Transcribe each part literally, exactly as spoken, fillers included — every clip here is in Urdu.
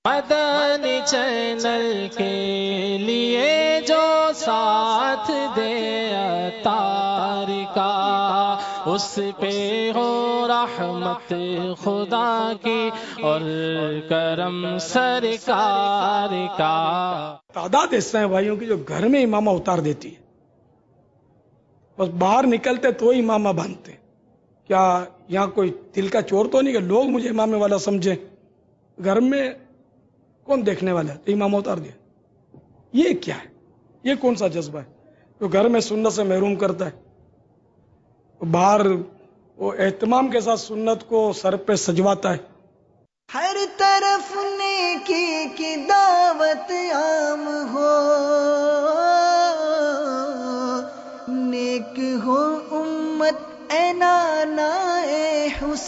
مدنی چینل کے لیے جو ساتھ دے عطار کا، اس پہ ہو رحمت خدا کی اور کرم سرکار کا۔ تعداد ایسا ہے بھائیوں کی جو گھر میں امامہ اتار دیتی ہے، بس باہر نکلتے تو امامہ باندھتے۔ کیا یہاں کوئی دل کا چور تو نہیں کہ لوگ مجھے امامے والا سمجھیں؟ گھر میں کون دیکھنے والا ہے؟ امامہ اتار دیا۔ یہ کیا ہے؟ یہ کون سا جذبہ ہے جو گھر میں سنت سے محروم کرتا ہے، باہر وہ اہتمام کے ساتھ سنت کو سر پہ سجواتا ہے؟ ہر طرف نیکی کی دعوت عام ہو، نیک ہو امت اے نانا اے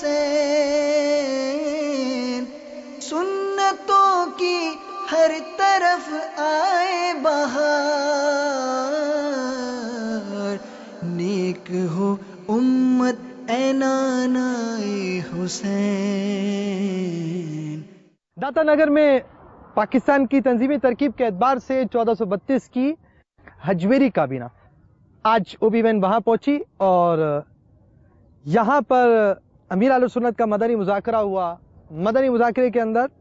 حسین، سنتوں کی ہر طرف آئے بہار، نیک ہو امت اے نانا اے حسین۔ داتا نگر میں پاکستان کی تنظیمی ترکیب کے اعتبار سے چودہ سو بتیس کی ہجویری کابینہ آج او بی وین وہاں پہنچی اور یہاں پر امیر اہل سنت کا مدنی مذاکرہ ہوا۔ مدنی مذاکرے کے اندر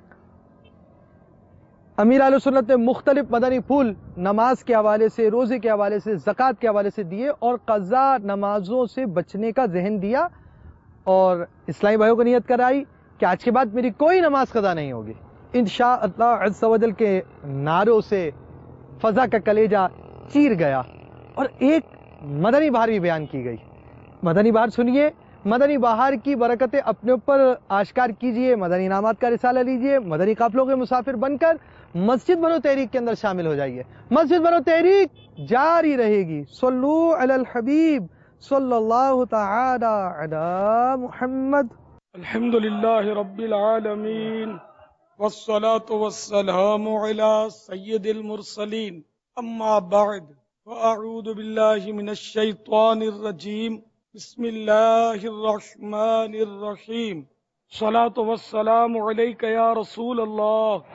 امیر اہل سنت نے مختلف مدنی پھول نماز کے حوالے سے، روزے کے حوالے سے، زکوٰۃ کے حوالے سے دیے اور قضا نمازوں سے بچنے کا ذہن دیا، اور اسلامی بھائیوں کو نیت کرائی کہ آج کے بعد میری کوئی نماز قضا نہیں ہوگی انشاءاللہ عز و جل کے نعروں سے فضا کا کلیجہ چیر گیا، اور ایک مدنی بہار بھی بیان کی گئی۔ مدنی بہار سنیے، مدنی بہار کی برکتیں اپنے اوپر آشکار کیجئے، مدنی انعامات کا رسالہ لیجئے، مدنی قافلوں کے مسافر بن کر مسجد بنو تحریک کے اندر شامل ہو جائیے۔ مسجد بنو تحریک جاری رہے گی۔ صلو علی الحبیب صلی اللہ تعالی علی محمد۔ الحمدللہ رب العالمین والصلاة والسلام علی سید المرسلین، اما بعد فاعوذ باللہ من الشیطان الرجیم، بسم اللہ الرحمن الرحیم، صلاة والسلام علیک یا رسول اللہ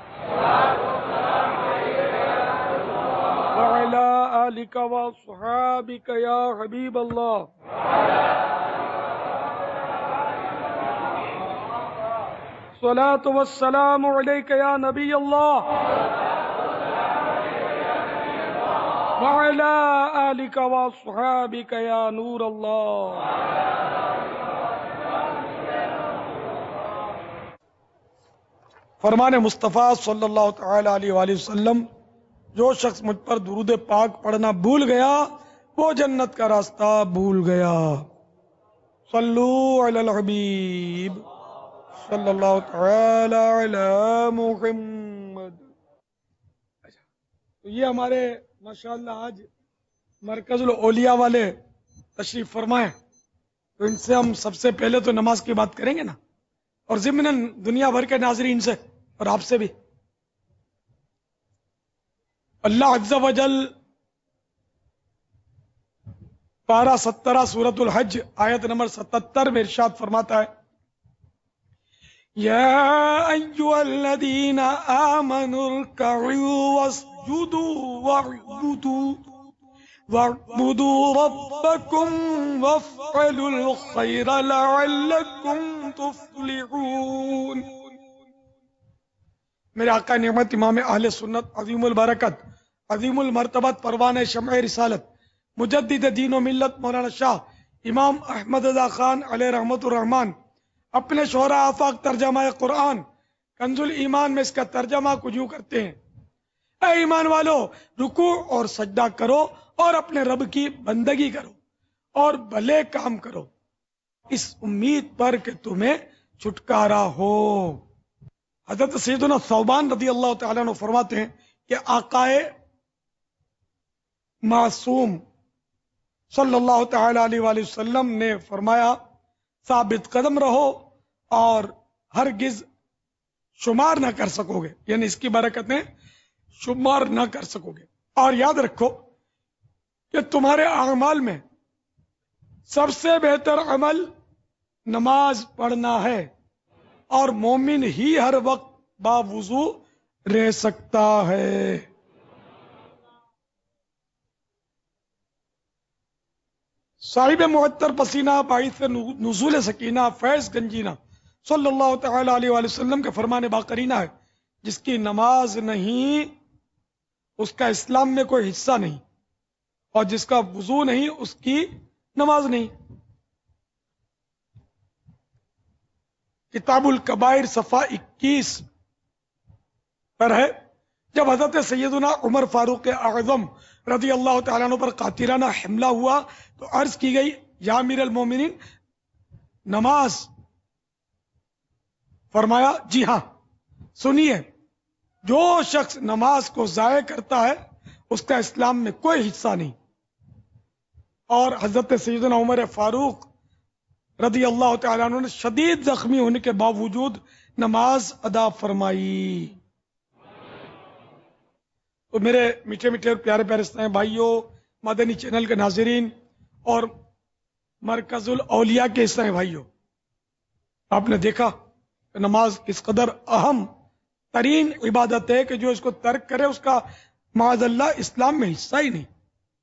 وعلی آلک واصحابک یا حبیب اللہ۔ صلاة والسلام علیک یا نبی اللہ وعلی آلک واصحابک یا نور اللہ۔ فرمان مصطفیٰ صلی اللہ تعالی علیہ وآلہ وسلم، جو شخص مجھ پر درود پاک پڑھنا بھول گیا وہ جنت کا راستہ بھول گیا۔ صلو علی الحبیب صلی اللہ تعالی علی محمد۔ تو یہ ہمارے ماشاءاللہ آج مرکز الاولیاء والے تشریف فرمائے، تو ان سے ہم سب سے پہلے تو نماز کی بات کریں گے نا، اور ضمناً دنیا بھر کے ناظرین سے اور آپ سے بھی۔ اللہ عز و جل پارہ سترہ سورۃ الحج آیت نمبر ستتر میں ارشاد فرماتا ہے، یا ایھا الذین آمنوا ارکعوا واسجدوا واعبدوا واعبدوا ربکم وافعلوا الخیر لعلکم تفلحون۔ میرے آقا نعمت امام اہل سنت عظیم البرکت عظیم المرتبت پروان شمع رسالت مجدد دین و ملت مولانا شاہ امام احمد رضا خان علیہ رحمت الرحمن اپنے شعرا آفاق ترجمہ قرآن کنز الایمان میں اس کا ترجمہ کچھ یوں کرتے ہیں، اے ایمان والو، رکوع اور سجدہ کرو اور اپنے رب کی بندگی کرو اور بھلے کام کرو، اس امید پر کہ تمہیں چھٹکارا ہو۔ حضرت سیدنا ثوبان رضی اللہ تعالیٰ عنہ فرماتے ہیں کہ آقائے معصوم صلی اللہ تعالی علیہ وآلہ وسلم نے فرمایا، ثابت قدم رہو اور ہرگز شمار نہ کر سکو گے، یعنی اس کی برکتیں شمار نہ کر سکو گے، اور یاد رکھو کہ تمہارے اعمال میں سب سے بہتر عمل نماز پڑھنا ہے، اور مومن ہی ہر وقت باوضو رہ سکتا ہے. صاحب معطر پسینہ باعث نزول سکینہ فیض گنجینہ صلی اللہ تعالی علیہ وآلہ وسلم کے فرمان باقرینہ ہے، جس کی نماز نہیں اس کا اسلام میں کوئی حصہ نہیں، اور جس کا وضو نہیں اس کی نماز نہیں. کتاب الکبائر صفحہ اکیس پر ہے. جب حضرت سیدنا عمر فاروق اعظم رضی اللہ تعالیٰ عنہ پر قاتلانہ حملہ ہوا تو عرض کی گئی، یا امیر المومنین نماز؟ فرمایا جی ہاں. سنیے، جو شخص نماز کو ضائع کرتا ہے اس کا اسلام میں کوئی حصہ نہیں. اور حضرت سیدنا عمر فاروق رضی اللہ تعالیٰ عنہ نے شدید زخمی ہونے کے باوجود نماز ادا فرمائی. تو میرے میٹھے میٹھے اور پیارے پیارے اسلامی بھائیوں، مدنی چینل کے ناظرین اور مرکز الاولیاء کے اسلامی بھائیوں، آپ نے دیکھا کہ نماز کس قدر اہم ترین عبادت ہے کہ جو اس کو ترک کرے اس کا معاذ اللہ اسلام میں حصہ ہی نہیں.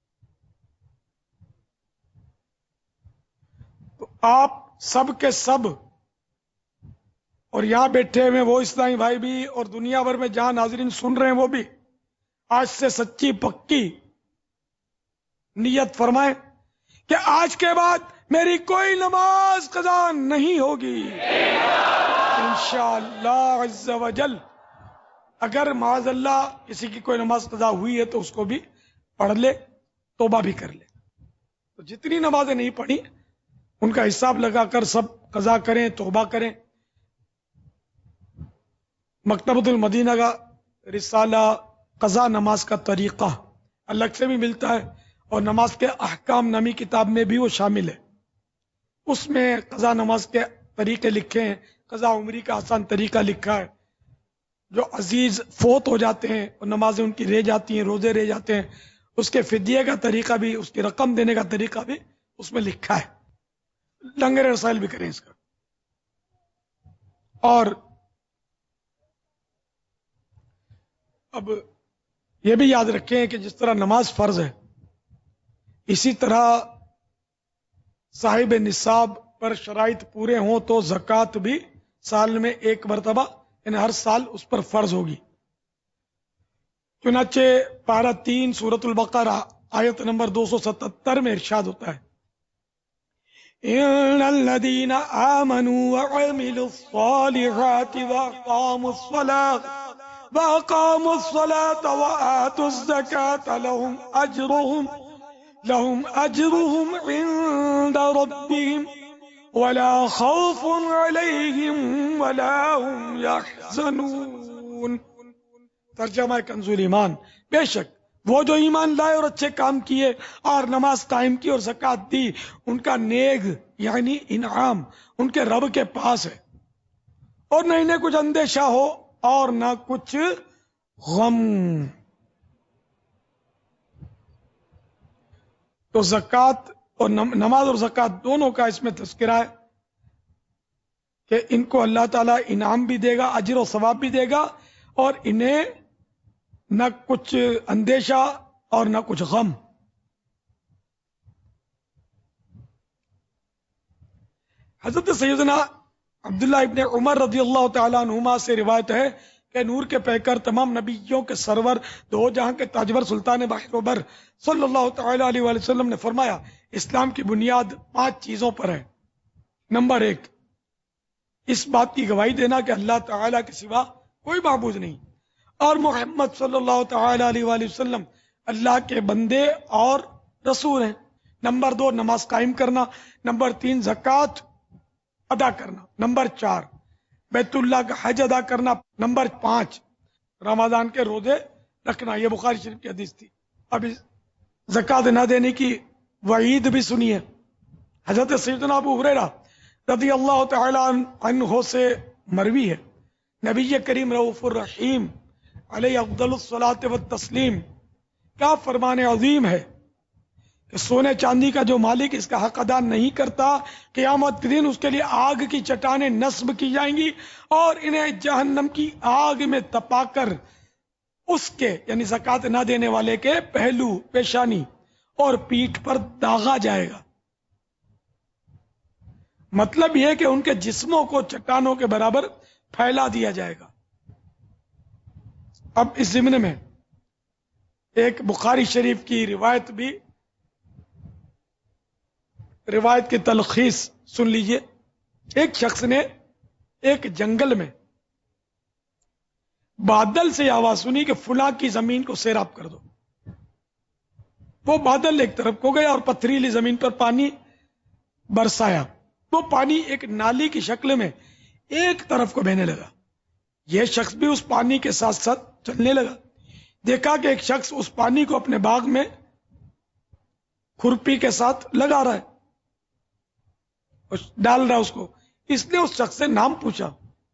تو آپ سب کے سب اور یہاں بیٹھے ہوئے وہ اسلامی بھائی بھی اور دنیا بھر میں جہاں ناظرین سن رہے ہیں وہ بھی آج سے سچی پکی نیت فرمائیں کہ آج کے بعد میری کوئی نماز قضا نہیں ہوگی انشاءاللہ عز و جل. اگر معاذ اللہ کسی کی کوئی نماز قضا ہوئی ہے تو اس کو بھی پڑھ لے، توبہ بھی کر لے. تو جتنی نمازیں نہیں پڑھی ان کا حساب لگا کر سب قضا کریں، توبہ کریں. مکتبۃ المدینہ کا رسالہ قضا نماز کا طریقہ الگ سے بھی ملتا ہے، اور نماز کے احکام نامی کتاب میں بھی وہ شامل ہے. اس میں قضا نماز کے طریقے لکھے ہیں، قضا عمری کا آسان طریقہ لکھا ہے. جو عزیز فوت ہو جاتے ہیں اور نمازیں ان کی رہ جاتی ہیں، روزے رہ جاتے ہیں، اس کے فدیے کا طریقہ بھی، اس کی رقم دینے کا طریقہ بھی اس میں لکھا ہے. لنگر رسائل بھی کریں اس کا. اور اب یہ بھی یاد رکھیں کہ جس طرح نماز فرض ہے، اسی طرح صاحب نصاب پر شرائط پورے ہوں تو زکوٰۃ بھی سال میں ایک مرتبہ یعنی ہر سال اس پر فرض ہوگی. چنانچہ پارہ تین سورۃ البقرہ آیت نمبر دو سو ستتر میں ارشاد ہوتا ہے، ان الذین آمنوا وعملوا الصالحات واقاموا الصلاة وَأَقَامُوا الصَّلَاةَ وَآتُوا الزَّكَاةَ لَهُمْ أَجْرُهُمْ لَهُمْ أَجْرُهُمْ عِندَ رَبِّهِمْ وَلَا خَوْفٌ عَلَيْهِمْ وَلَا هُمْ يَحْزَنُونَ. ترجمہ کنز ایمان، بے شک وہ جو ایمان لائے اور اچھے کام کیے اور نماز قائم کی اور زکوٰۃ دی، ان کا نیک یعنی انعام ان کے رب کے پاس ہے، اور نہ انہیں کچھ اندیشہ ہو اور نہ کچھ غم. تو زکوٰۃ اور نماز اور زکوٰۃ دونوں کا اس میں تذکرہ ہے کہ ان کو اللہ تعالیٰ انعام بھی دے گا، اجر و ثواب بھی دے گا، اور انہیں نہ کچھ اندیشہ اور نہ کچھ غم. حضرت سیدنا عبداللہ ابن عمر رضی اللہ تعالیٰ عنہما سے روایت ہے کہ نور کے پیکر تمام نبیوں کے سرور دو جہاں کے تاجور سلطان بحر و بر صلی اللہ تعالیٰ علیہ وآلہ وسلم نے فرمایا، اسلام کی بنیاد پانچ چیزوں پر ہے. نمبر ایک، اس بات کی گواہی دینا کہ اللہ تعالیٰ کے سوا کوئی معبود نہیں اور محمد صلی اللہ تعالیٰ علیہ وآلہ وسلم اللہ کے بندے اور رسول ہیں. نمبر دو، نماز قائم کرنا. نمبر تین، زکوٰۃ ادا کرنا. نمبر چار، بیت اللہ کا حج ادا کرنا. نمبر پانچ، رمضان کے روزے رکھنا. یہ بخاری شریف کی حدیث تھی. اب زکوٰۃ نہ دینے کی وعید بھی سنیے. حضرت سیدنا ابو ہریرہ رضی اللہ تعالی عنہ سے مروی ہے، نبی کریم رؤوف الرحیم علیہ افضل الصلاۃ والتسلیم کا فرمان عظیم ہے کہ سونے چاندی کا جو مالک اس کا حق ادا نہیں کرتا، قیامت کے دن اس کے لیے آگ کی چٹانیں نصب کی جائیں گی اور انہیں جہنم کی آگ میں تپا کر اس کے یعنی زکوٰۃ نہ دینے والے کے پہلو، پیشانی اور پیٹھ پر داغا جائے گا۔ مطلب یہ کہ ان کے جسموں کو چٹانوں کے برابر پھیلا دیا جائے گا۔ اب اس ضمن میں ایک بخاری شریف کی روایت بھی روایت کی تلخیص سن لیجئے۔ ایک شخص نے ایک جنگل میں بادل سے آواز سنی کہ فلاں کی زمین کو سیراب کر دو۔ وہ بادل ایک طرف کو گیا اور پتھریلی زمین پر پانی برسایا۔ وہ پانی ایک نالی کی شکل میں ایک طرف کو بہنے لگا۔ یہ شخص بھی اس پانی کے ساتھ ساتھ چلنے لگا۔ دیکھا کہ ایک شخص اس پانی کو اپنے باغ میں کھرپی کے ساتھ لگا رہا ہے، ڈال رہا ہے اس کو۔ اس نے اس شخص سے نام پوچھا۔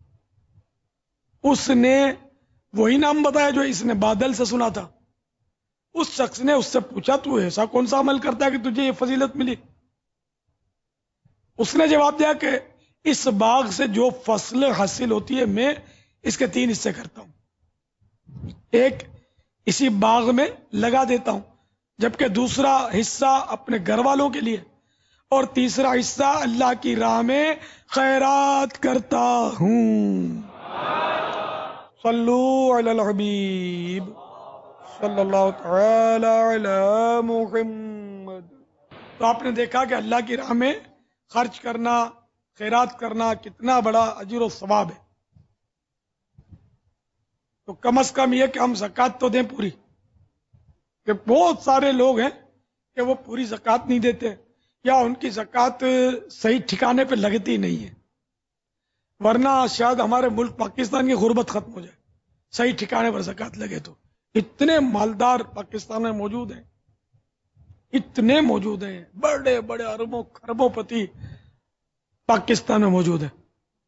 اس نے وہی نام بتایا جو اس نے بادل سے سنا تھا۔ اس شخص نے اس سے پوچھا تو ایسا کون سا عمل کرتا ہے کہ تجھے یہ فضیلت ملی؟ اس نے جواب دیا کہ اس باغ سے جو فصل حاصل ہوتی ہے میں اس کے تین حصے کرتا ہوں۔ ایک اسی باغ میں لگا دیتا ہوں، جبکہ دوسرا حصہ اپنے گھر والوں کے لیے اور تیسرا حصہ اللہ کی راہ میں خیرات کرتا ہوں۔ صلو علی الحبیب صلی اللہ تعالی علی محمد۔ تو آپ نے دیکھا کہ اللہ کی راہ میں خرچ کرنا، خیرات کرنا کتنا بڑا اجر و ثواب ہے۔ تو کم از کم یہ کہ ہم زکوٰۃ تو دیں پوری، کہ بہت سارے لوگ ہیں کہ وہ پوری زکوٰۃ نہیں دیتے یا ان کی زکوٰۃ صحیح ٹھکانے پہ لگتی نہیں ہے، ورنہ شاید ہمارے ملک پاکستان کی غربت ختم ہو جائے، صحیح ٹھکانے پر زکوٰۃ لگے تو۔ اتنے مالدار پاکستان میں موجود ہیں، اتنے موجود ہیں، بڑے بڑے اربوں خربوں پتی پاکستان میں موجود ہیں،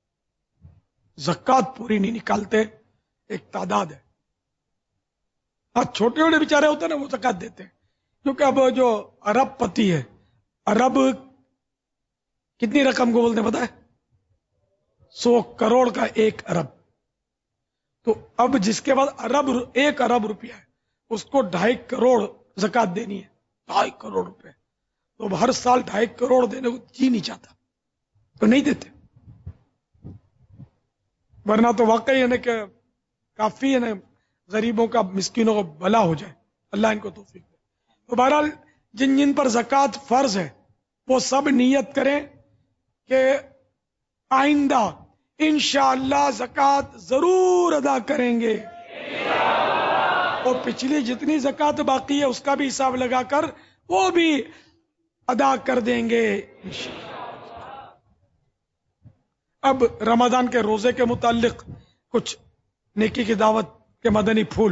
زکوٰۃ پوری نہیں نکالتے، ایک تعداد ہے۔ ہاں چھوٹے چھوٹے بیچارے ہوتے ہیں نا وہ زکوٰۃ دیتے ہیں، کیونکہ اب جو ارب پتی ہے، ارب کتنی رقم کو بولتے ہیں پتہ ہے؟ سو کروڑ کا ایک ارب۔ تو اب جس کے بعد ارب ایک ارب روپیہ ہے اس کو ڈھائی کروڑ زکوٰۃ دینی ہے، ڈھائی کروڑ روپے۔ تو ہر سال ڈھائی کروڑ دینے کو جی نہیں چاہتا تو نہیں دیتے، ورنہ تو واقعی ہے نا کہ کافی ہے نا غریبوں کا، مسکینوں کو بھلا ہو جائے، اللہ ان کو توفیق دے۔ تو بہرحال جن جن پر زکوٰۃ فرض ہے وہ سب نیت کریں کہ آئندہ انشاءاللہ زکوٰۃ ضرور ادا کریں گے، اور پچھلی جتنی زکوٰۃ باقی ہے اس کا بھی حساب لگا کر وہ بھی ادا کر دیں گے انشاءاللہ۔ اب رمضان کے روزے کے متعلق کچھ نیکی کی دعوت کے مدنی پھول۔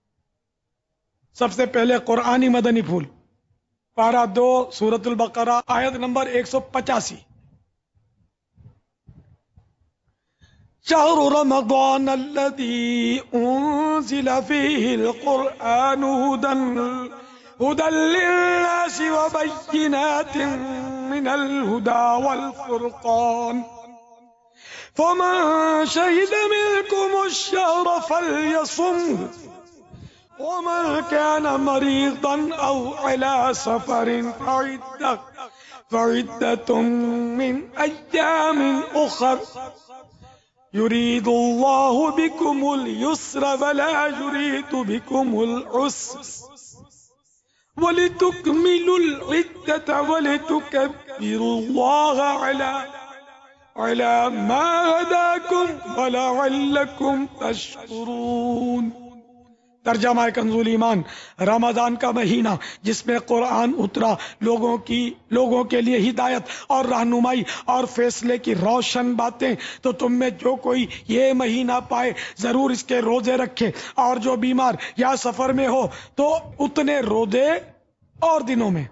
سب سے پہلے قرآنی مدنی پھول، پارہ دو سورۃ البقرہ آیت نمبر ایک سو پچاسی۔ شہر رمضان الذی انزل فیہ القرآن ہدی للناس وبینات من الہدی والفرقان فمن شہد منکم الشہر فلیصمہ ومن كان مريضا أو على سفر فعدة من أيام أخر يريد الله بكم اليسر ولا يريد بكم العسر ولتكملوا العدة ولتكبروا الله على على ما هداكم ولعلكم تشكرون۔ ترجمہ کنزول ایمان، رمضان کا مہینہ جس میں قرآن اترا، لوگوں کی لوگوں کے لیے ہدایت اور رہنمائی اور فیصلے کی روشن باتیں، تو تم میں جو کوئی یہ مہینہ پائے ضرور اس کے روزے رکھے، اور جو بیمار یا سفر میں ہو تو اتنے روزے اور دنوں میں۔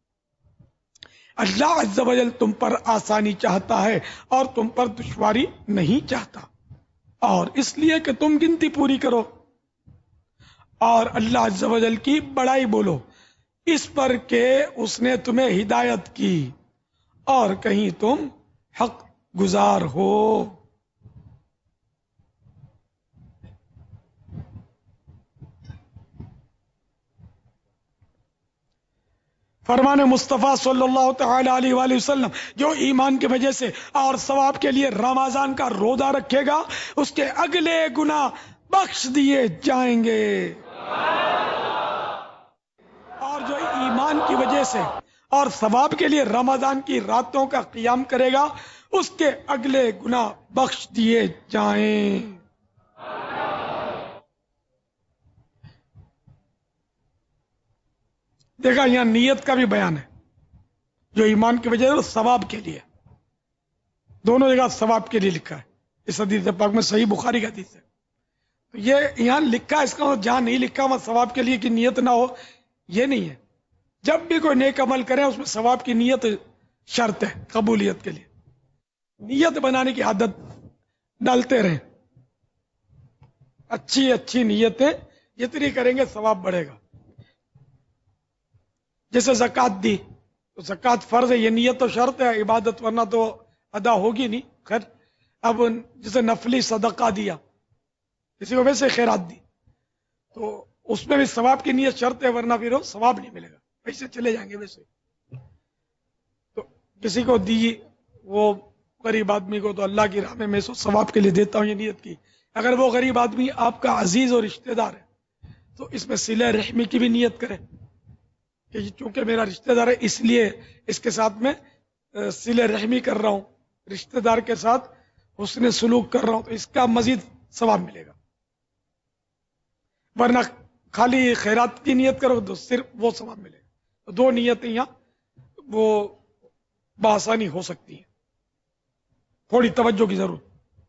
اللہ عز و جل تم پر آسانی چاہتا ہے اور تم پر دشواری نہیں چاہتا، اور اس لیے کہ تم گنتی پوری کرو اور اللہ عز و جل کی بڑائی بولو۔ اس پر کہ اس نے تمہیں ہدایت کی اور کہیں تم حق گزار ہو۔ فرمان مصطفیٰ صلی اللہ تعالی علیہ وآلہ وسلم، جو ایمان کی وجہ سے اور ثواب کے لیے رمضان کا روزہ رکھے گا اس کے اگلے گناہ بخش دیے جائیں گے، اور جو ایمان کی وجہ سے اور ثواب کے لیے رمضان کی راتوں کا قیام کرے گا اس کے اگلے گناہ بخش دیے جائیں۔ دیکھا یہاں نیت کا بھی بیان ہے، جو ایمان کی وجہ سے ثواب کے لیے، دونوں جگہ ثواب کے لیے لکھا ہے۔ اس حدیث پاک میں صحیح بخاری کا حدیث ہے، تو یہ یہاں لکھا ہے، اس کا جہاں نہیں لکھا وہاں ثواب کے لیے کی نیت نہ ہو یہ نہیں ہے۔ جب بھی کوئی نیک عمل کرے اس میں ثواب کی نیت شرط ہے قبولیت کے لیے، نیت بنانے کی عادت ڈالتے رہیں، اچھی اچھی نیتیں جتنی کریں گے ثواب بڑھے گا۔ جیسے زکوٰۃ دی تو زکوٰۃ فرض ہے، یہ نیت تو شرط ہے، عبادت ورنہ تو ادا ہوگی نہیں۔ خیر اب جیسے نفلی صدقہ دیا، کسی کو ویسے خیرات دی تو اس میں بھی ثواب کی نیت شرط ہے، ورنہ پھر وہ ثواب نہیں ملے گا، پیسے چلے جائیں گے ویسے۔ تو کسی کو دی وہ غریب آدمی کو تو اللہ کی راہ میں میں سو ثواب کے لیے دیتا ہوں، یہ نیت کی۔ اگر وہ غریب آدمی آپ کا عزیز اور رشتہ دار ہے تو اس میں صلہ رحمی کی بھی نیت کرے کہ چونکہ میرا رشتہ دار ہے اس لیے اس کے ساتھ میں صلہ رحمی کر رہا ہوں، رشتہ دار کے ساتھ حسن سلوک کر رہا ہوں، تو اس کا مزید ثواب ملے گا۔ ورنہ خالی خیرات کی نیت کرو تو صرف وہ ثواب ملے گا۔ تو دو نیتیں یہاں وہ بآسانی ہو سکتی ہیں، تھوڑی توجہ کی ضرورت۔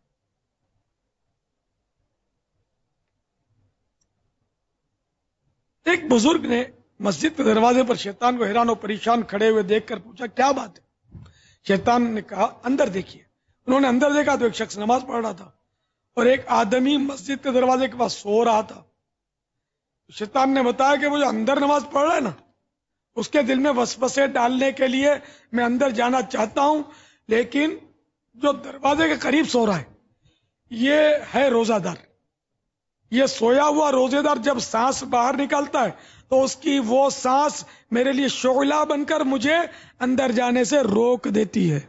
ایک بزرگ نے مسجد کے دروازے پر شیطان کو حیران و پریشان کھڑے ہوئے دیکھ کر پوچھا کیا بات ہے؟ شیطان نے کہا اندر دیکھیے۔ انہوں نے اندر دیکھا تو ایک شخص نماز پڑھ رہا تھا اور ایک آدمی مسجد کے دروازے کے پاس سو رہا تھا۔ شیطان نے بتایا کہ وہ جو اندر نماز پڑھ رہا ہے نا، اس کے دل میں وسوسے ڈالنے کے لیے میں اندر جانا چاہتا ہوں، لیکن جو دروازے کے قریب سو رہا ہے یہ ہے روزہ دار۔ یہ سویا ہوا روزے دار جب سانس باہر نکالتا ہے تو اس کی وہ سانس میرے لیے شعلہ بن کر مجھے اندر جانے سے روک دیتی ہے۔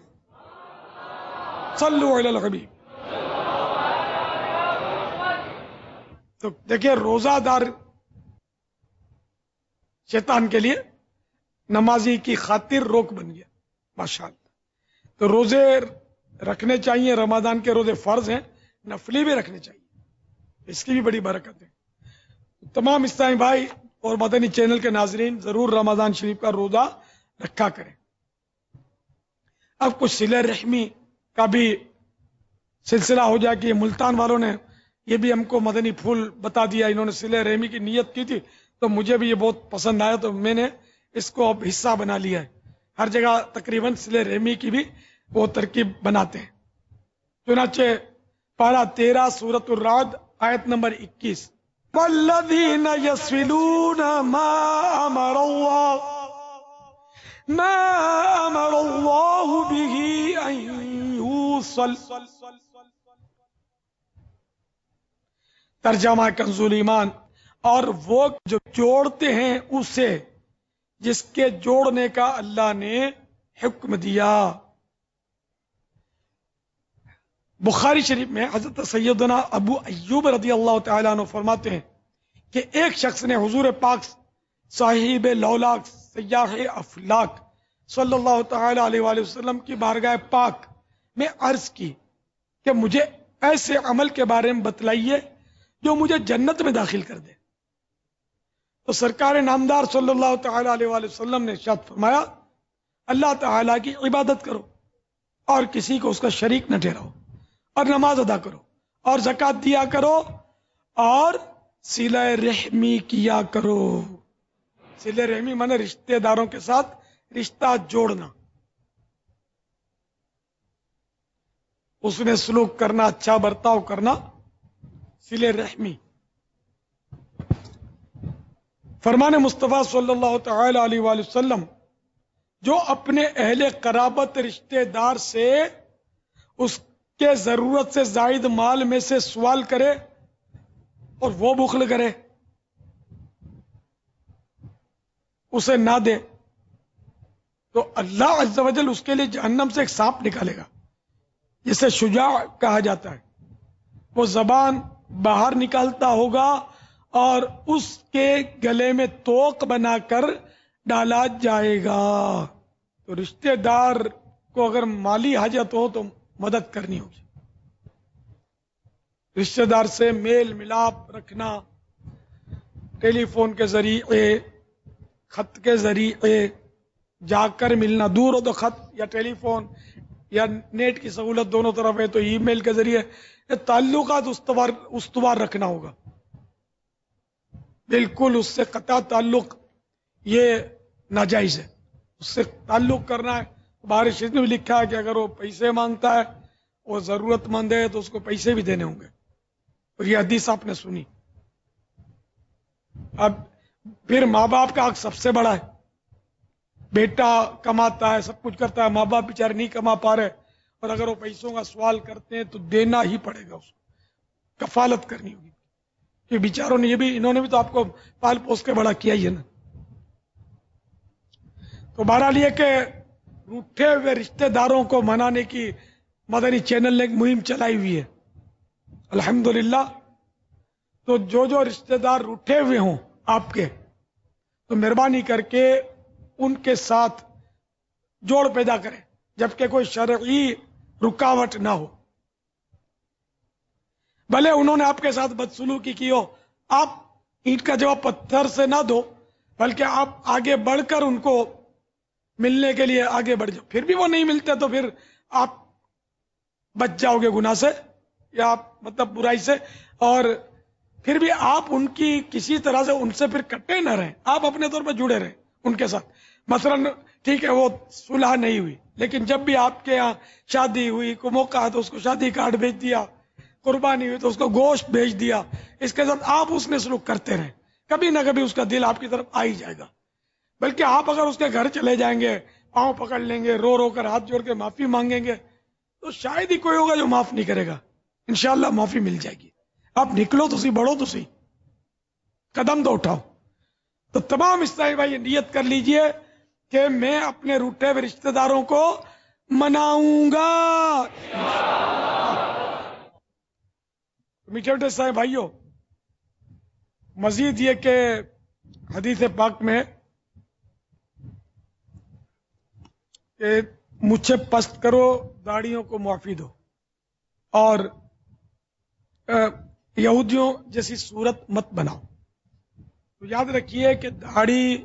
صلو علی الحبیب۔ تو دیکھیں روزہ دار شیطان کے لیے نمازی کی خاطر روک بن گیا، ماشاءاللہ۔ تو روزے رکھنے چاہیے، رمضان کے روزے فرض ہیں، نفلی بھی رکھنے چاہیے، اس کی بھی بڑی برکت ہے۔ تمام اسلامی بھائی اور مدنی چینل کے ناظرین ضرور رمضان شریف کا روزہ رکھا کریں۔ اب کچھ صلہ رحمی کا بھی سلسلہ ہو جائے کہ ملتان والوں نے یہ بھی ہم کو مدنی پھول بتا دیا، انہوں نے صلہ رحمی کی نیت کی تھی تو مجھے بھی یہ بہت پسند آیا تو میں نے اس کو اب حصہ بنا لیا ہے۔ ہر جگہ تقریباً صلہ رحمی کی بھی وہ ترکیب بناتے ہیں۔ چنانچہ پارہ تیرہ سورۃ الرعد آیت نمبر اکیس، والذین یصلون ما امر اللہ ما امر اللہ به ان یوصل۔ ترجمہ کنز ایمان، اور وہ جو جوڑتے ہیں اسے جس کے جوڑنے کا اللہ نے حکم دیا۔ بخاری شریف میں حضرت سیدنا ابو ایوب رضی اللہ تعالیٰ عنہ فرماتے ہیں کہ ایک شخص نے حضور پاک صاحب لولاک سیاح افلاک صلی اللہ تعالیٰ علیہ وآلہ وسلم کی بارگاہ پاک میں عرض کی کہ مجھے ایسے عمل کے بارے میں بتلائیے جو مجھے جنت میں داخل کر دے۔ تو سرکار نامدار صلی اللہ تعالیٰ علیہ وآلہ وسلم نے ارشاد فرمایا اللہ تعالیٰ کی عبادت کرو اور کسی کو اس کا شریک نہ ٹھہراؤ، اور نماز ادا کرو اور زکوٰۃ دیا کرو اور صلہ رحمی کیا کرو۔ صلہ رحمی مانے رشتہ داروں کے ساتھ رشتہ جوڑنا، اس نے سلوک کرنا، اچھا برتاؤ کرنا، صلہ رحمی۔ فرمان مصطفیٰ صلی اللہ تعالی علیہ وآلہ وسلم جو اپنے اہل قرابت رشتہ دار سے اس کے ضرورت سے زائد مال میں سے سوال کرے اور وہ بخل کرے، اسے نہ دے، تو اللہ عز و جل اس کے لیے جہنم سے ایک سانپ نکالے گا جسے شجاع کہا جاتا ہے. وہ زبان باہر نکالتا ہوگا اور اس کے گلے میں توق بنا کر ڈالا جائے گا. تو رشتہ دار کو اگر مالی حاجت ہو تو مدد کرنی ہوگی. رشتہ دار سے میل ملاپ رکھنا، ٹیلی فون کے ذریعے، خط کے ذریعے جا کر ملنا، دور ہو تو خط یا ٹیلی فون یا نیٹ کی سہولت دونوں طرف ہے تو ای میل کے ذریعے تعلقات استوار استوار رکھنا ہوگا. بالکل اس سے قطع تعلق یہ ناجائز ہے. اس سے تعلق کرنا ہے. بہار شریف میں بھی لکھا ہے کہ اگر وہ پیسے مانگتا ہے، وہ ضرورت مند ہے تو اس کو پیسے بھی دینے ہوں گے. اور یہ حدیث آپ نے سنی. اب پھر ماں باپ کا حق سب سے بڑا ہے. بیٹا کماتا ہے، سب کچھ کرتا ہے، ماں باپ بیچارے نہیں کما پا رہے، اور اگر وہ پیسوں کا سوال کرتے ہیں تو دینا ہی پڑے گا. اس کو کفالت کرنی ہوگی. کہ بیچاروں نے یہ بھی انہوں نے بھی تو آپ کو پال پوس کے بڑا کیا ہی ہے نا. تو بہرحال یہ کہ روٹھے ہوئے رشتہ داروں کو منانے کی مدنی چینل نے ایک مہم چلائی ہوئی ہے الحمدللہ. تو جو جو رشتہ دار روٹھے ہوئے ہوں آپ کے، تو مہربانی کر کے ان کے ساتھ جوڑ پیدا کریں جبکہ کوئی شرعی رکاوٹ نہ ہو. بھلے انہوں نے آپ کے ساتھ بدسلوکی کی ہو، آپ اینٹ کا جواب پتھر سے نہ دو، بلکہ آپ آگے بڑھ کر ان کو ملنے کے لیے آگے بڑھ جاؤ. پھر بھی وہ نہیں ملتے تو پھر آپ بچ جاؤ گے گناہ سے یا آپ مطلب برائی سے، اور پھر بھی آپ ان کی کسی طرح سے ان سے پھر کٹے نہ رہیں. آپ اپنے طور پہ جڑے رہیں ان کے ساتھ. مثلا ٹھیک ہے وہ صلح نہیں ہوئی، لیکن جب بھی آپ کے یہاں شادی ہوئی، کوئی موقع ہے تو اس کو شادی کارڈ بھیج دیا، قربانی ہوئی تو اس کو گوشت بھیج دیا. اس کے ساتھ آپ اس نے سلوک کرتے رہیں. کبھی نہ کبھی اس کا دل آپ کی طرف آ ہی جائے گا. بلکہ آپ اگر اس کے گھر چلے جائیں گے، پاؤں پکڑ لیں گے، رو رو کر ہاتھ جوڑ کے معافی مانگیں گے، تو شاید ہی کوئی ہوگا جو معاف نہیں کرے گا. انشاءاللہ معافی مل جائے گی. آپ نکلو تو سی، بڑھو تو سی، قدم تو اٹھاؤ. تو تمام اسلامی بھائی نیت کر لیجئے کہ میں اپنے روٹے ہوئے رشتہ داروں کو مناؤں گا. میٹھے میٹھے صاحب بھائیو، مزید یہ کہ حدیث پاک میں کہ مجھے پست کرو، داڑھیوں کو معافی دو، اور یہودیوں جیسی صورت مت بناؤ. تو یاد رکھیے کہ داڑھی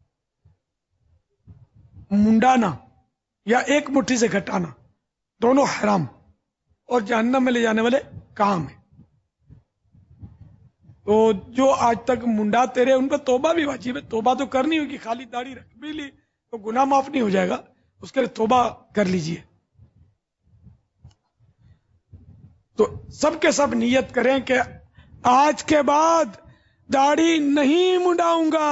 منڈانا یا ایک مٹھی سے گھٹانا دونوں حرام اور جہنم میں لے جانے والے کام ہیں. تو جو آج تک منڈاتے رہے ان پہ توبہ بھی واجب ہے. توبہ تو کرنی ہوگی. خالی داڑھی رکھ بھی لی تو گناہ معاف نہیں ہو جائے گا، اس کے لیے توبہ کر لیجئے. تو سب کے سب نیت کریں کہ آج کے بعد داڑھی نہیں منڈاؤں گا،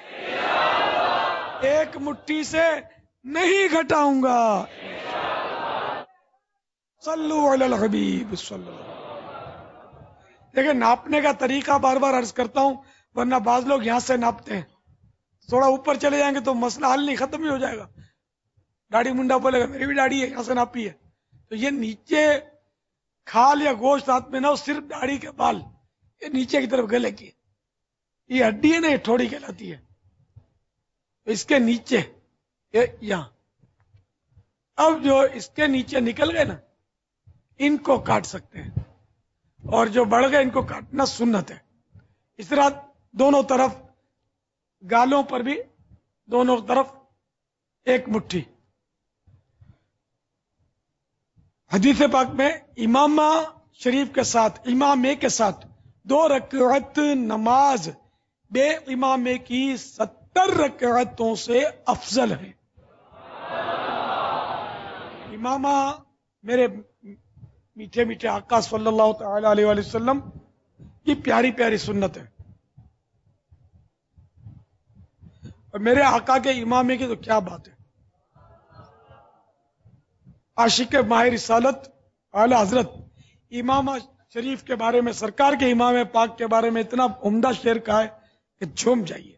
ایک مٹھی سے نہیں گھٹاؤں گا. صلو علی الحبیب صلی اللہ. دیکھیں ناپنے کا طریقہ بار بار عرض کرتا ہوں، ورنہ بعض لوگ یہاں سے ناپتے ہیں، تھوڑا اوپر چلے جائیں گے تو مسئلہ حل نہیں، ختم ہی ہو جائے گا. داڑھی منڈا بولے گا میری بھی داڑھی ہے، یہاں سے ناپی ہے. تو یہ نیچے کھال یا گوشت ہاتھ میں نہ ہو، صرف داڑھی کے بال یہ نیچے کی طرف گلے کی، یہ ہڈی ہے نا، یہ ٹھوڑی کہلاتی ہے. اس کے نیچے یہ یہاں، اب جو اس کے نیچے نکل گئے نا ان کو کاٹ سکتے ہیں، اور جو بڑھ گئے ان کو کاٹنا سنت ہے. اس طرح دونوں طرف گالوں پر بھی دونوں طرف ایک مٹھی. حدیث پاک میں امامہ شریف کے ساتھ، امامے کے ساتھ دو رکعت نماز بے امامے کی ستر رکعتوں سے افضل ہے. امامہ میرے میٹھے میٹھے آقا صلی اللہ تعالی علیہ وآلہ وسلم کی پیاری پیاری سنت ہے. اور میرے آقا کے امامے کی تو کیا بات ہے. عاشق ماہ رسالت اعلی حضرت امام شریف کے بارے میں، سرکار کے امام پاک کے بارے میں اتنا عمدہ شعر کہا ہے کہ جھوم جائیے.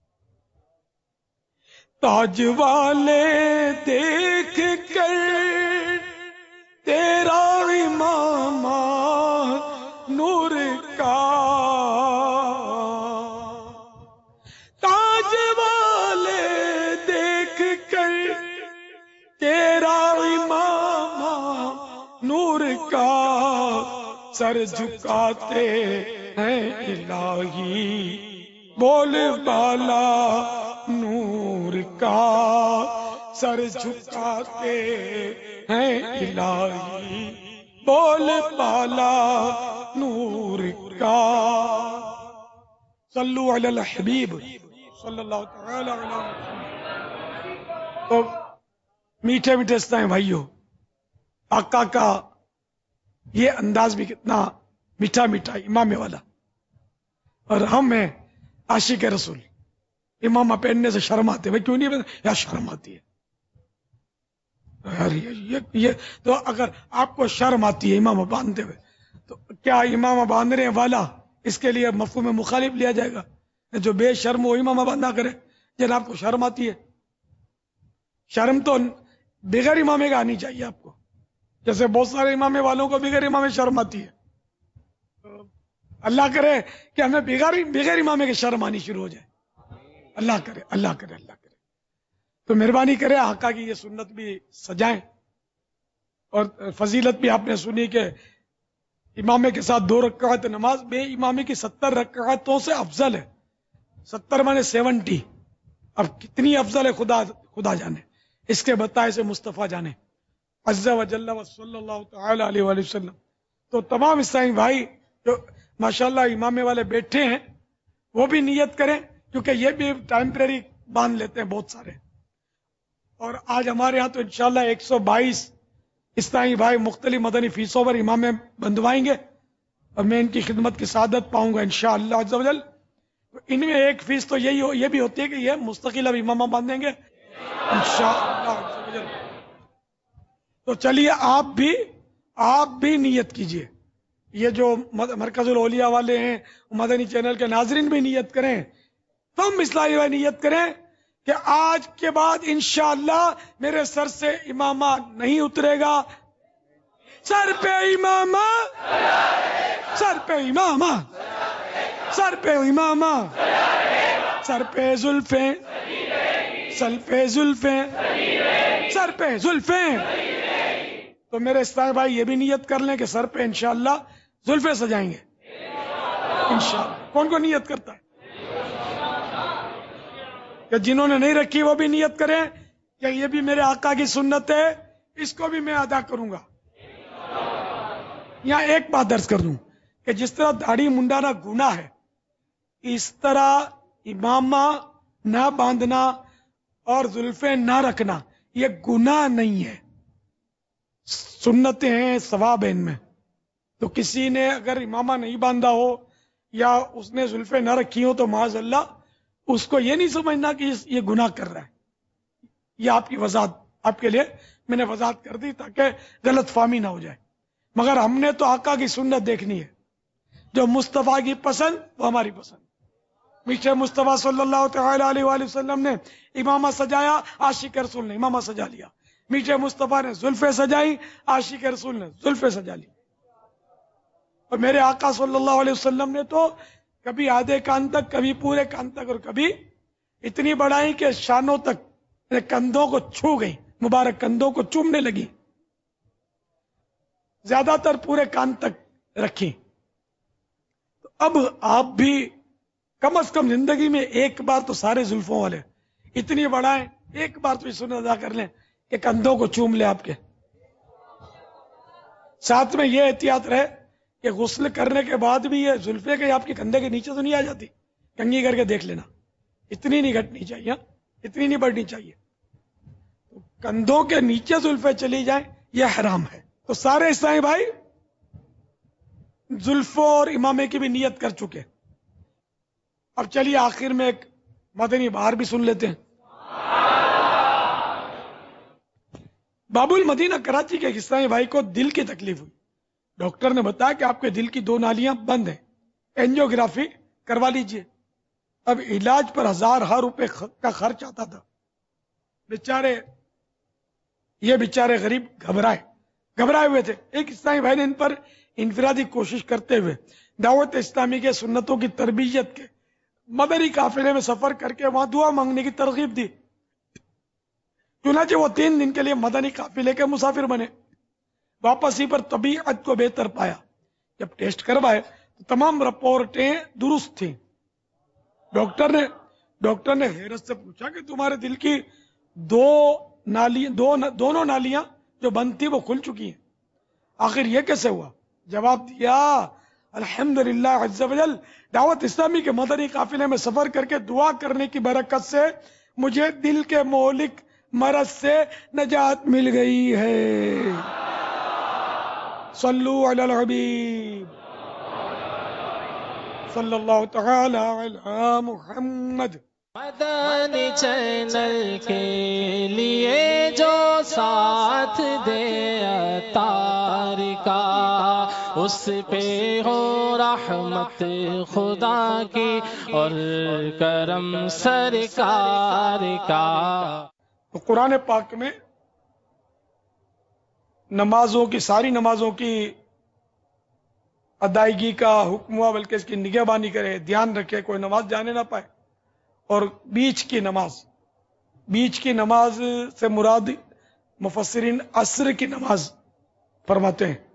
تاج والے دیکھ کر تیرا امام نور کا، تاج والے دیکھ کر تیرا امام نور کا، سر جھکاتے ہیں الہی بول بالا نور کا، سر جھکاتے ہیں الہی بول بالا نور کا. صلو علی الحبیب صلی اللہ تعالی علیہ وسلم. تو میٹھے میٹھے اسلام بھائیو، آقا کا یہ انداز بھی کتنا میٹھا میٹھا امامے والا، اور ہم ہیں عاشق رسول. امامہ پہننے سے شرم آتے، بھائی کیوں نہیں پہنتے؟ یا شرم آتی ہے یار. یہ یہ تو اگر آپ کو شرم آتی ہے امامہ باندھتے ہوئے، تو کیا امامہ باندھنے والا اس کے لیے مفہوم مخالف لیا جائے گا؟ جو بے شرم وہ امامہ باندھا کرے جن آپ کو شرم آتی ہے. شرم تو بغیر امامے کا آنی چاہیے آپ کو، جیسے بہت سارے امامے والوں کو بغیر امامے شرم آتی ہے. اللہ کرے کہ ہمیں بغیر بغیر امامے کی شرم آنی شروع ہو جائے. اللہ کرے اللہ کرے اللہ کرے. تو مہربانی کرے آقا کی یہ سنت بھی سجائیں. اور فضیلت بھی آپ نے سنی کہ امامے کے ساتھ دو رکعت نماز بے امامے کی ستر رکعتوں سے افضل ہے. ستر مانے سیونٹی. اب کتنی افضل ہے خدا خدا جانے، اس کے بتائے سے مصطفیٰ جانے عز و جل و صلی اللہ تعالی علیہ وآلہ وسلم. تو تمام اسلامی بھائی جو ماشاءاللہ امامے والے بیٹھے ہیں وہ بھی نیت کریں، کیونکہ یہ بھی ٹیمپریری باندھ لیتے ہیں بہت سارے. اور آج ہمارے ہاں تو انشاءاللہ ایک سو بائیس اسلامی بھائی مختلف مدنی فیسوں پر امامے بندوائیں گے، اور میں ان کی خدمت کی سعادت پاؤں گا انشاءاللہ عز و جل. ان میں ایک فیس تو یہی ہو یہ بھی ہوتی ہے کہ یہ مستقل اب امامہ باندھیں گے انشاءاللہ عز و جل. تو چلیے آپ بھی آپ بھی نیت کیجئے. یہ جو مرکز الاولیاء والے ہیں، مدنی چینل کے ناظرین بھی نیت کریں، تم اسلامی بھائی نیت کریں کہ آج کے بعد انشاءاللہ میرے سر سے امامہ نہیں اترے گا. سر پہ امامہ، سر پہ امامہ، سر پہ امامہ، سر پہ زلفیں، سر پہ زلفیں، سر پہ زلفیں. تو میرے اسلامی بھائی یہ بھی نیت کر لیں کہ سر پہ انشاءاللہ زلفیں سجائیں گے انشاءاللہ. کون کو نیت کرتا ہے؟ کہ جنہوں نے نہیں رکھی وہ بھی نیت کریں کہ یہ بھی میرے آقا کی سنت ہے، اس کو بھی میں ادا کروں گا. یہاں ایک بات درج کر دوں کہ جس طرح داڑھی منڈانا گناہ ہے، اس طرح امامہ نہ باندھنا اور زلفیں نہ رکھنا یہ گناہ نہیں ہے، سنتیں ہیں، ثواب ہے ان میں. تو کسی نے اگر امامہ نہیں باندھا ہو یا اس نے زلفیں نہ رکھی ہو تو معاذ اللہ اس کو یہ نہیں سمجھنا کہ یہ گناہ کر رہا ہے. یہ آپ کی وضاحت آپ کے لیے میں نے وضاحت کر دی تاکہ غلط فہمی نہ ہو جائے. مگر ہم نے تو آقا کی سنت دیکھنی ہے، جو مصطفیٰ کی پسند وہ ہماری پسند. میٹھے مصطفیٰ صلی اللہ تعالی علیہ وآلہ وسلم نے امامہ سجایا، عاشق رسول نے امامہ سجا لیا. میٹھے مصطفیٰ نے زلفیں سجائی، عاشق رسول نے زلفیں سجا لی. اور میرے آقا صلی اللہ علیہ وسلم نے تو کبھی آدھے کان تک، کبھی پورے کان تک، اور کبھی اتنی بڑھائی کہ شانوں تک، کندھوں کو چھو گئی، مبارک کندھوں کو چومنے لگی. زیادہ تر پورے کان تک رکھی. تو اب آپ بھی کم از کم زندگی میں ایک بار تو سارے زلفوں والے اتنی بڑھائیں، ایک بار تو سنت ادا کر لیں کہ کندھوں کو چوم لے آپ کے. ساتھ میں یہ احتیاط رہے کہ غسل کرنے کے بعد بھی یہ زلفیں کہ آپ کے کندھے کے نیچے تو نہیں آ جاتی، کنگھی کر کے دیکھ لینا. اتنی نہیں گھٹنی چاہیے، اتنی نہیں بڑھنی چاہیے. تو کندھوں کے نیچے زلفیں چلی جائیں یہ حرام ہے. تو سارے اسلامی بھائی زلفوں اور امامے کی بھی نیت کر چکے. اب چلیے آخر میں ایک مدنی بہار بھی سن لیتے ہیں. باب المدینہ کراچی کے ایک اسلامی بھائی کو دل کی تکلیف ہوئی. ڈاکٹر نے بتایا کہ آپ کے دل کی دو نالیاں بند ہیں, اینجیوگرافی کروا لیجئے. اب علاج پر ہزار ہزار روپے کا خرچ آتا تھا. بیچارے یہ بیچارے غریب گھبرائے گھبرائے ہوئے تھے. ایک اسلامی بھائی نے ان پر انفرادی کوشش کرتے ہوئے دعوت اسلامی کے سنتوں کی تربیت کے مدنی قافلے میں سفر کر کے وہاں دعا مانگنے کی ترغیب دی. چنانچہ وہ تین دن کے لیے مدنی قافلے کے مسافر بنے. واپسی پر طبیعت کو بہتر پایا. جب ٹیسٹ کروائے تو تمام رپورٹیں درست تھیں. ڈاکٹر نے ڈاکٹر نے حیرت سے پوچھا کہ تمہارے دل کی دو نالی دو دونوں نالیاں جو بند تھی وہ کھل چکی ہیں, آخر یہ کیسے ہوا؟ جواب دیا, الحمدللہ عز وجل دعوت اسلامی کے مدنی قافلے میں سفر کر کے دعا کرنے کی برکت سے مجھے دل کے مہلک مرض سے نجات مل گئی ہے. صلو علی الحبیب صلی اللہ تعالی علی محمد. مدنی چینل کے لیے جو ساتھ دے عطار کا, اس پہ ہو رحمت خدا کی اور کرم سرکار کا. تو قرآن پاک میں نمازوں کی ساری نمازوں کی ادائیگی کا حکم ہوا, بلکہ اس کی نگہبانی کرے, دھیان رکھے, کوئی نماز جانے نہ پائے. اور بیچ کی نماز بیچ کی نماز سے مراد مفسرین عصر کی نماز فرماتے ہیں.